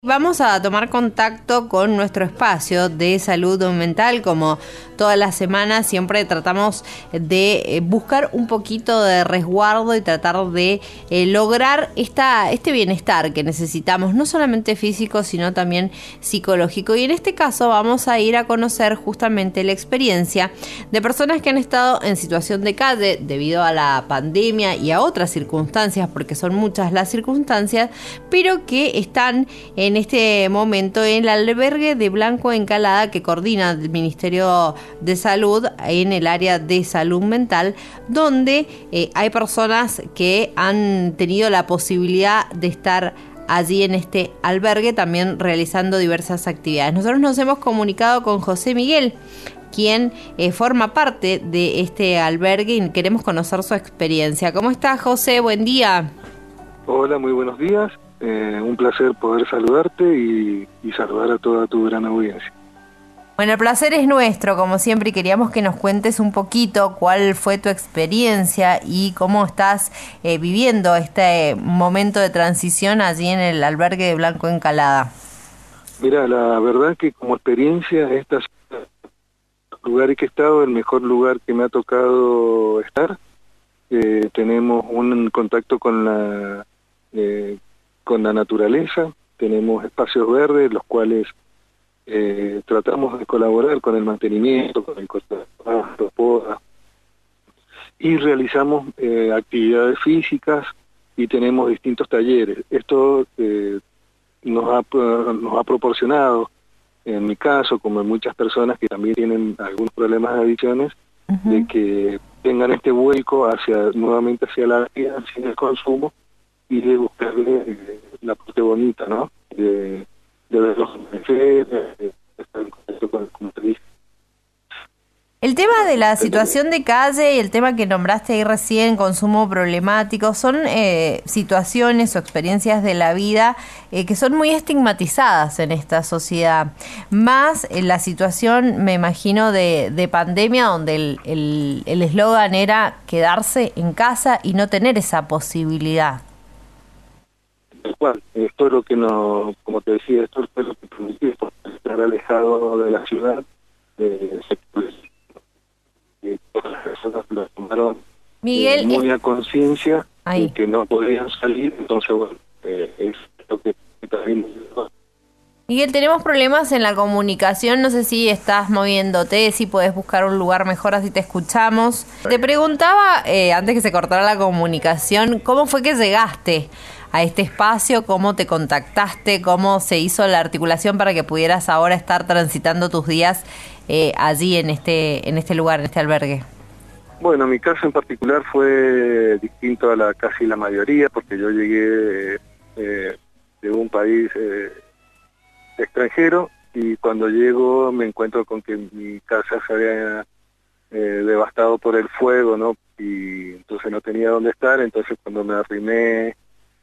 Vamos a tomar contacto con nuestro espacio de salud mental. Como todas las semanas siempre tratamos de buscar un poquito de resguardo y tratar de lograr este bienestar que necesitamos, no solamente físico sino también psicológico. Y en este caso vamos a ir a conocer justamente la experiencia de personas que han estado en situación de calle debido a la pandemia y a otras circunstancias, porque son muchas las circunstancias, pero que están en este momento en el albergue de Blanco Encalada que coordina el Ministerio de Salud en el área de salud mental, donde hay personas que han tenido la posibilidad de estar allí en este albergue también realizando diversas actividades. Nosotros nos hemos comunicado con José Miguel, quien forma parte de este albergue, y queremos conocer su experiencia. ¿Cómo estás, José? Buen día. Hola, muy buenos días. Un placer poder saludarte y saludar a toda tu gran audiencia. Bueno, el placer es nuestro, como siempre, y queríamos que nos cuentes un poquito cuál fue tu experiencia y cómo estás viviendo este momento de transición allí en el albergue de Blanco Encalada. Mira, la verdad que como experiencia, estos lugares que he estado, el mejor lugar que me ha tocado estar. Tenemos un contacto con la naturaleza, tenemos espacios verdes, los cuales tratamos de colaborar con el mantenimiento, con el corte de pasto, poda, y realizamos actividades físicas y tenemos distintos talleres. Esto nos ha proporcionado, en mi caso, como en muchas personas que también tienen algunos problemas de adicciones, de que tengan este vuelco nuevamente hacia la vida, sin el consumo, y de buscarle la parte bonita, ¿no? De ver los de estar en contacto con como te dije. El tema de la situación de calle y el tema que nombraste ahí recién, consumo problemático, son situaciones o experiencias de la vida que son muy estigmatizadas en esta sociedad. Más la situación, me imagino, de pandemia, donde el eslogan era quedarse en casa y no tener esa posibilidad. Esto es lo que como te decía, esto es lo que permitió estar alejado de la ciudad, y todas las personas lo tomaron Miguel, muy a conciencia y que no podían salir, entonces bueno, es lo que también. Miguel, tenemos problemas en la comunicación, no sé si estás moviéndote, si podés buscar un lugar mejor, así te escuchamos. Te preguntaba, antes que se cortara la comunicación, ¿cómo fue que llegaste a este espacio? ¿Cómo te contactaste? ¿Cómo se hizo la articulación para que pudieras ahora estar transitando tus días allí en este lugar, en este albergue? Bueno, mi caso en particular fue distinto a casi la mayoría, porque yo llegué de un país extranjero, y cuando llego me encuentro con que mi casa se había devastado por el fuego, ¿no? Y entonces no tenía dónde estar. Entonces cuando me arrimé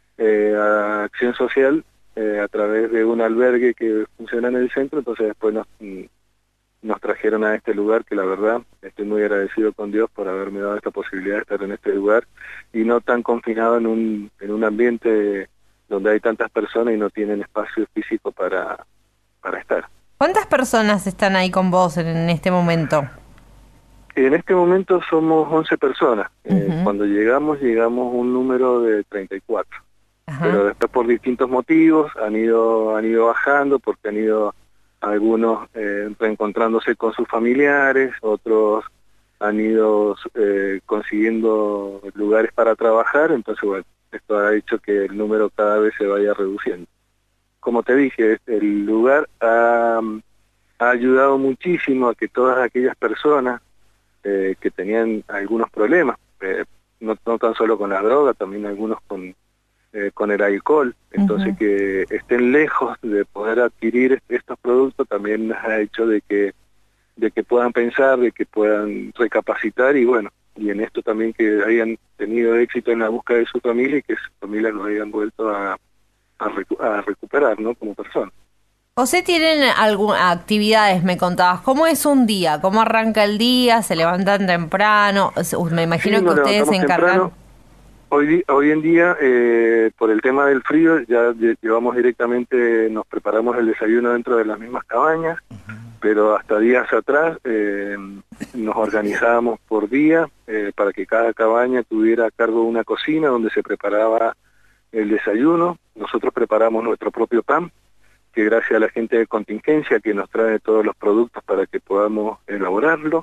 a Acción Social a través de un albergue que funciona en el centro, entonces después nos trajeron a este lugar, que la verdad estoy muy agradecido con Dios por haberme dado esta posibilidad de estar en este lugar y no tan confinado en un ambiente donde hay tantas personas y no tienen espacio físico para estar. ¿Cuántas personas están ahí con vos en este momento? En este momento somos 11 personas. Cuando llegamos un número de 34. Ajá. Pero después por distintos motivos han ido bajando, porque han ido algunos reencontrándose con sus familiares, otros han ido consiguiendo lugares para trabajar. Entonces bueno, esto ha hecho que el número cada vez se vaya reduciendo. Como te dije, el lugar ha ayudado muchísimo a que todas aquellas personas que tenían algunos problemas, no tan solo con la droga, también algunos con el alcohol, entonces que estén lejos de poder adquirir estos productos, también ha hecho de que puedan pensar, de que puedan recapacitar, y bueno, y en esto también que hayan tenido éxito en la búsqueda de su familia y que su familia nos hayan vuelto a recuperar, ¿no? Como personas. José, ¿tienen algunas actividades, me contabas? ¿Cómo es un día? ¿Cómo arranca el día? ¿Se levantan temprano? Me imagino que ustedes se encargan... Hoy en día, por el tema del frío, ya llevamos directamente, nos preparamos el desayuno dentro de las mismas cabañas, pero hasta días atrás nos organizábamos por día para que cada cabaña tuviera a cargo una cocina donde se preparaba el desayuno. Nosotros preparamos nuestro propio pan, que gracias a la gente de contingencia que nos trae todos los productos para que podamos elaborarlo.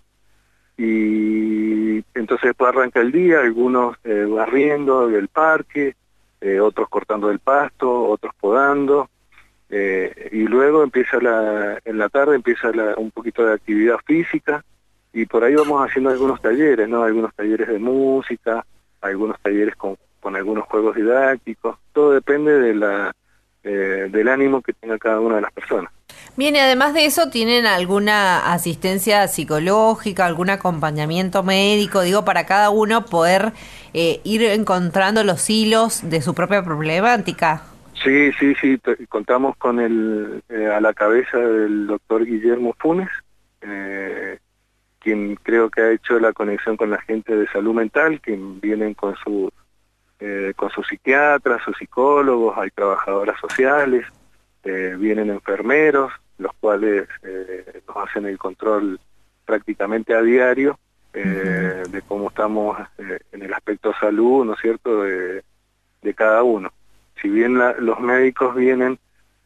Y entonces después arranca el día, algunos barriendo el parque, otros cortando el pasto, otros podando, y luego empieza en la tarde empieza un poquito de actividad física, y por ahí vamos haciendo algunos talleres, ¿no? Algunos talleres de música, algunos talleres con algunos juegos didácticos. Todo depende del ánimo que tenga cada una de las personas. Bien, y además de eso, ¿tienen alguna asistencia psicológica, algún acompañamiento médico, digo, para cada uno poder ir encontrando los hilos de su propia problemática? Sí, contamos con a la cabeza del doctor Guillermo Funes, quien creo que ha hecho la conexión con la gente de salud mental, que vienen con sus psiquiatras, sus psicólogos, hay trabajadoras sociales, vienen enfermeros, los cuales nos hacen el control prácticamente a diario de cómo estamos en el aspecto salud, ¿no es cierto?, de cada uno. Si bien los médicos vienen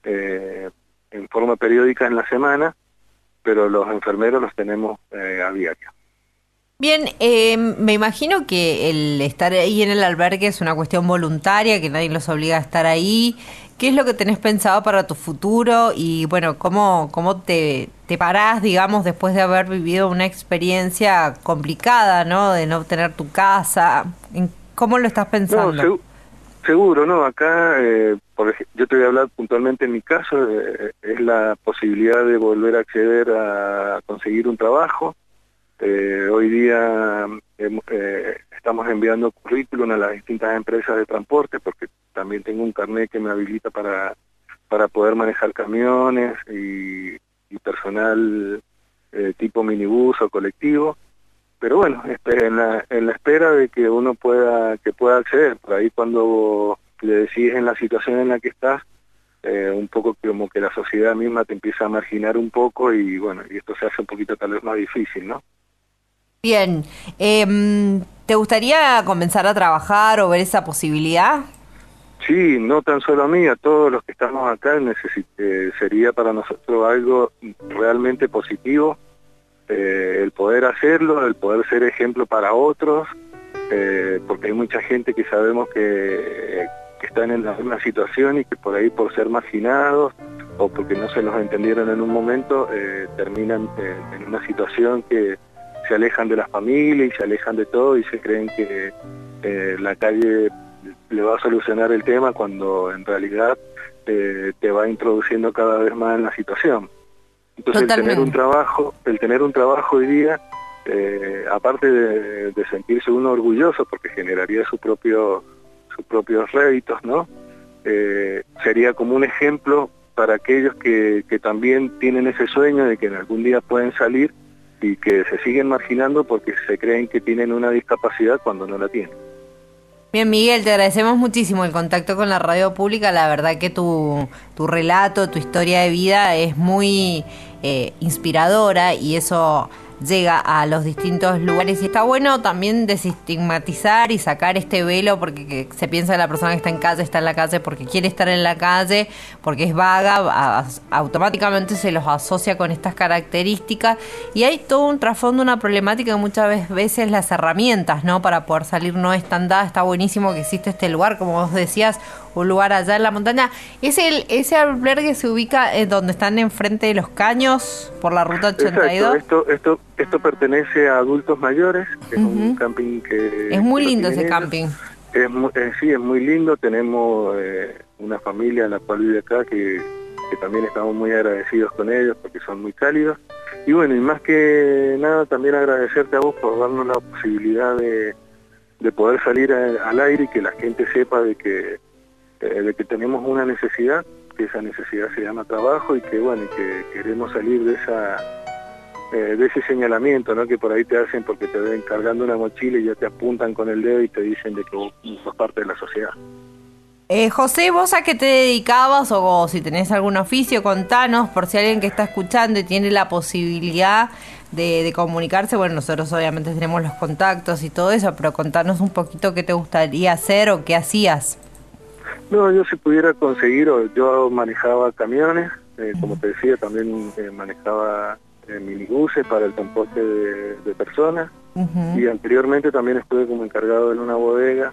en forma periódica en la semana, pero los enfermeros los tenemos a diario. Bien, me imagino que el estar ahí en el albergue es una cuestión voluntaria, que nadie los obliga a estar ahí. ¿Qué es lo que tenés pensado para tu futuro? Y bueno, ¿cómo te parás, digamos, después de haber vivido una experiencia complicada, ¿no? De no tener tu casa. ¿Cómo lo estás pensando? No, seguro, ¿no? Acá, yo te voy a hablar puntualmente en mi caso, es la posibilidad de volver a acceder a conseguir un trabajo. Hoy día estamos enviando currículum a las distintas empresas de transporte porque también tengo un carnet que me habilita para poder manejar camiones y personal tipo minibús o colectivo. Pero bueno, en la espera de que uno pueda acceder. Por ahí cuando le decís en la situación en la que estás, un poco como que la sociedad misma te empieza a marginar un poco y bueno, y esto se hace un poquito tal vez más difícil, ¿no? Bien, ¿te gustaría comenzar a trabajar o ver esa posibilidad? Sí, no tan solo a mí, a todos los que estamos acá sería para nosotros algo realmente positivo, el poder hacerlo, el poder ser ejemplo para otros, porque hay mucha gente que sabemos que están en la misma situación y que por ahí por ser marginados o porque no se los entendieron en un momento, terminan en una situación que se alejan de las familias y se alejan de todo y se creen que la calle le va a solucionar el tema cuando en realidad te va introduciendo cada vez más en la situación. Entonces Totalmente. el tener un trabajo hoy día, aparte de sentirse uno orgulloso porque generaría sus propios réditos, ¿no? Sería como un ejemplo para aquellos que también tienen ese sueño de que en algún día pueden salir y que se siguen marginando porque se creen que tienen una discapacidad cuando no la tienen. Bien, Miguel, te agradecemos muchísimo el contacto con la radio pública. La verdad que tu relato, tu historia de vida es muy inspiradora y eso llega a los distintos lugares. Y está bueno también desestigmatizar y sacar este velo porque que se piensa que la persona que está en la calle porque quiere estar en la calle, porque es vaga, automáticamente se los asocia con estas características. Y hay todo un trasfondo, una problemática que muchas veces las herramientas, ¿no?, para poder salir no están dadas. Está buenísimo que existe este lugar, como vos decías, un lugar allá en la montaña. Ese albergue se ubica donde están enfrente de los caños por la ruta 82. Exacto, esto pertenece a adultos mayores, es un camping que... Es muy lindo ese camping. Sí, es muy lindo, tenemos una familia en la cual vive acá que también estamos muy agradecidos con ellos porque son muy cálidos. Y bueno, y más que nada también agradecerte a vos por darnos la posibilidad de poder salir al aire y que la gente sepa de que tenemos una necesidad, que esa necesidad se llama trabajo y que bueno, y que queremos salir de de ese señalamiento, ¿no? Que por ahí te hacen porque te ven cargando una mochila y ya te apuntan con el dedo y te dicen de que vos sos parte de la sociedad. José, ¿vos a qué te dedicabas o si tenés algún oficio? Contanos, por si alguien que está escuchando y tiene la posibilidad de comunicarse. Bueno, nosotros obviamente tenemos los contactos y todo eso, pero contanos un poquito qué te gustaría hacer o qué hacías. No, yo si pudiera conseguir, yo manejaba camiones, como te decía, también manejaba minibuses para el transporte de personas, y anteriormente también estuve como encargado en una bodega,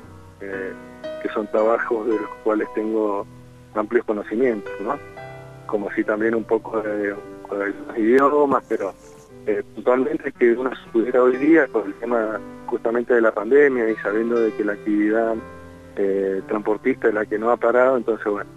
que son trabajos de los cuales tengo amplios conocimientos, ¿no? Como si también un poco de los idiomas, pero puntualmente que uno se pudiera hoy día con el tema justamente de la pandemia y sabiendo de que la actividad transportista es la que no ha parado, entonces bueno,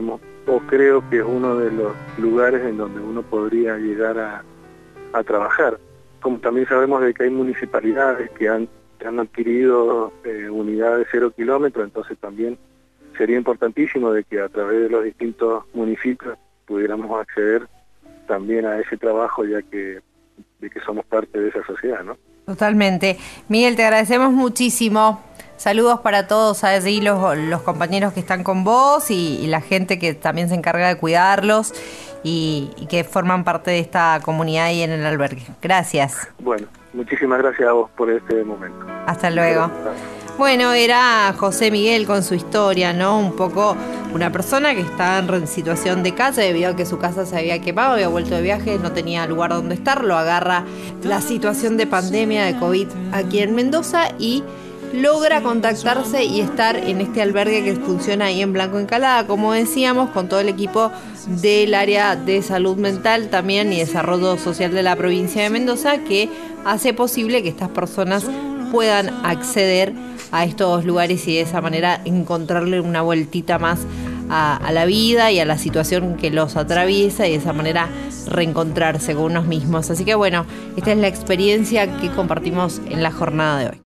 creo que es uno de los lugares en donde uno podría llegar a trabajar. Como también sabemos de que hay municipalidades que han adquirido unidades 0 kilómetros, entonces también sería importantísimo de que a través de los distintos municipios pudiéramos acceder también a ese trabajo, ya que somos parte de esa sociedad, ¿no? Totalmente. Miguel, te agradecemos muchísimo. Saludos para todos allí, los compañeros que están con vos y la gente que también se encarga de cuidarlos y que forman parte de esta comunidad ahí en el albergue. Gracias. Bueno, muchísimas gracias a vos por este momento. Hasta luego. Bueno, era José Miguel con su historia, ¿no? Un poco una persona que está en situación de calle debido a que su casa se había quemado, había vuelto de viaje, no tenía lugar donde estar, lo agarra la situación de pandemia de COVID aquí en Mendoza y logra contactarse y estar en este albergue que funciona ahí en Blanco Encalada, como decíamos, con todo el equipo del área de salud mental también y desarrollo social de la provincia de Mendoza, que hace posible que estas personas puedan acceder a estos lugares y de esa manera encontrarle una vueltita más a la vida y a la situación que los atraviesa y de esa manera reencontrarse con unos mismos. Así que bueno, esta es la experiencia que compartimos en la jornada de hoy.